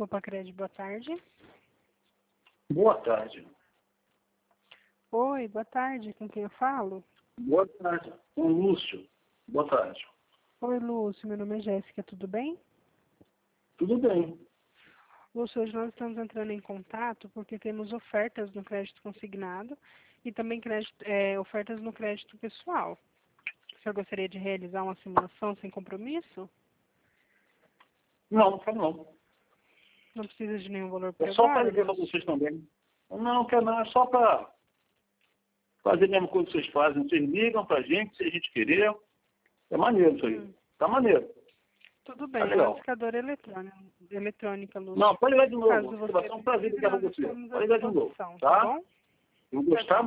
Copa Cred, boa tarde. Boa tarde. Oi, boa tarde. Com quem eu falo? Boa tarde. Com o Lúcio. Boa tarde. Oi, Lúcio. Meu nome é Jéssica. Tudo bem? Tudo bem. Lúcio, hoje nós estamos entrando em contato porque temos ofertas no crédito consignado e também ofertas no crédito pessoal. O senhor gostaria de realizar uma simulação sem compromisso? Não, quero não. Não precisa de nenhum valor por É só para agora, ligar para Lúcio? vocês também. Não, quero não. É só para fazer a mesma coisa que vocês fazem. Vocês ligam para a gente, se a gente querer. É maneiro isso aí. Tá maneiro. Tudo Tá bem, é uma legal. discadora eletrônica, Lúcio. Não, pode ligar de Caso novo. você Vai ser um prazer precise, ligar para nós você. estamos à Pode ligar de novo. disposição, tá Tá? bom? Eu gostar